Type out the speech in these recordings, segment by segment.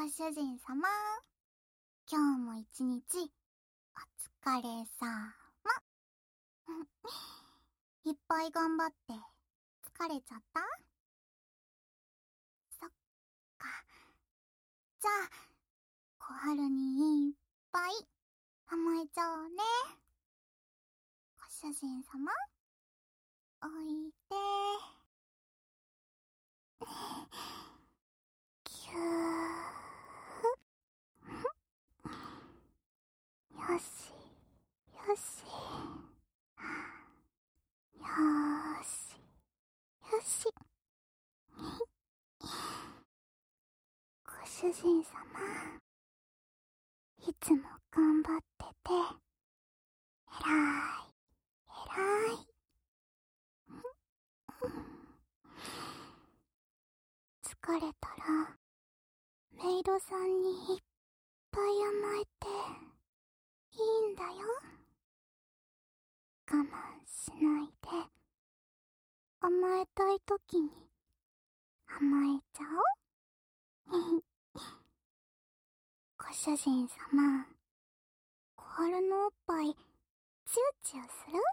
ご主人様、今日も一日お疲れさま。いっぱい頑張って疲れちゃった？そっか。じゃあ小春にいっぱい甘えちゃおうね。ご主人様、おいで。キュー。よしよしよーしよし。ご主人様、いつも頑張っててえらいえらい。疲れたらメイドさんにいっぱい甘えていいんだよ。我慢しないで、甘えたいときに甘えちゃおう。ご主人様、小春のおっぱいチューチューする？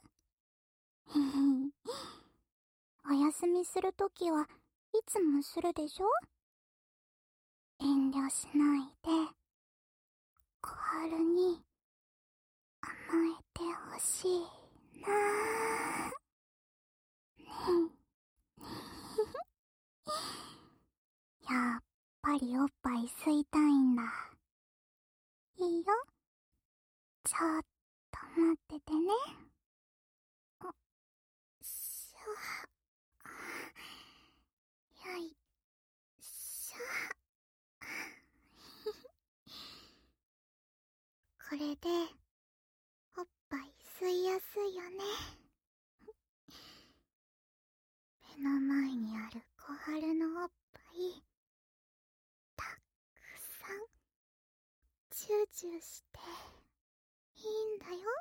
お休みするときはいつもするでしょ？遠慮しないで小春に甘えてほしいなやっぱりおっぱい吸いたいんだ。いいよ。ちょっと待っててね。しょ。よいしょ。これでおっぱい吸いやすいよね。目の前にある小春のおっぱいたくさんチューチューしていいんだよ。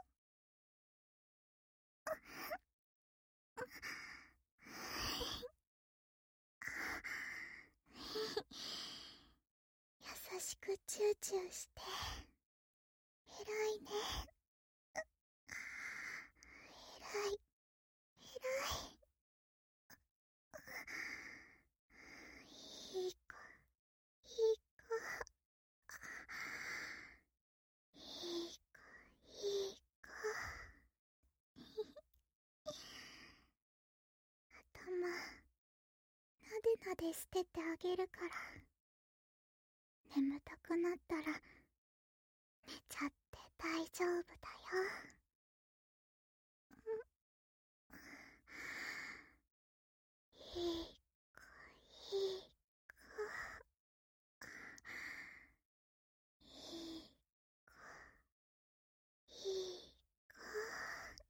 優しくチューチューして偉いね。偉い偉い。いい子いい子いい子いい子。頭なでなでしててあげるから、眠たくなったら寝ちゃって大丈夫だよ。いい子いい子いい子いい子。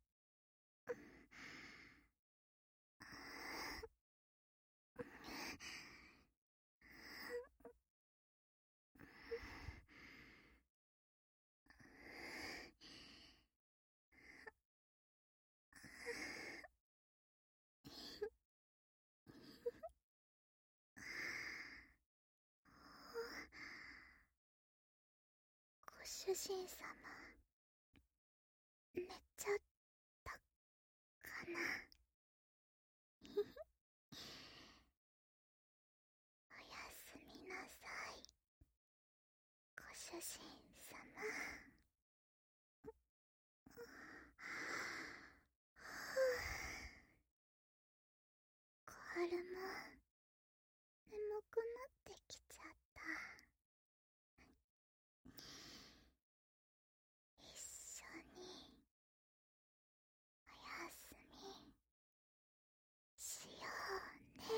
ご主人様、寝ちゃったかな。おやすみなさい、ご主人様。小春も眠くなってきちゃった。一緒におやすみしようね。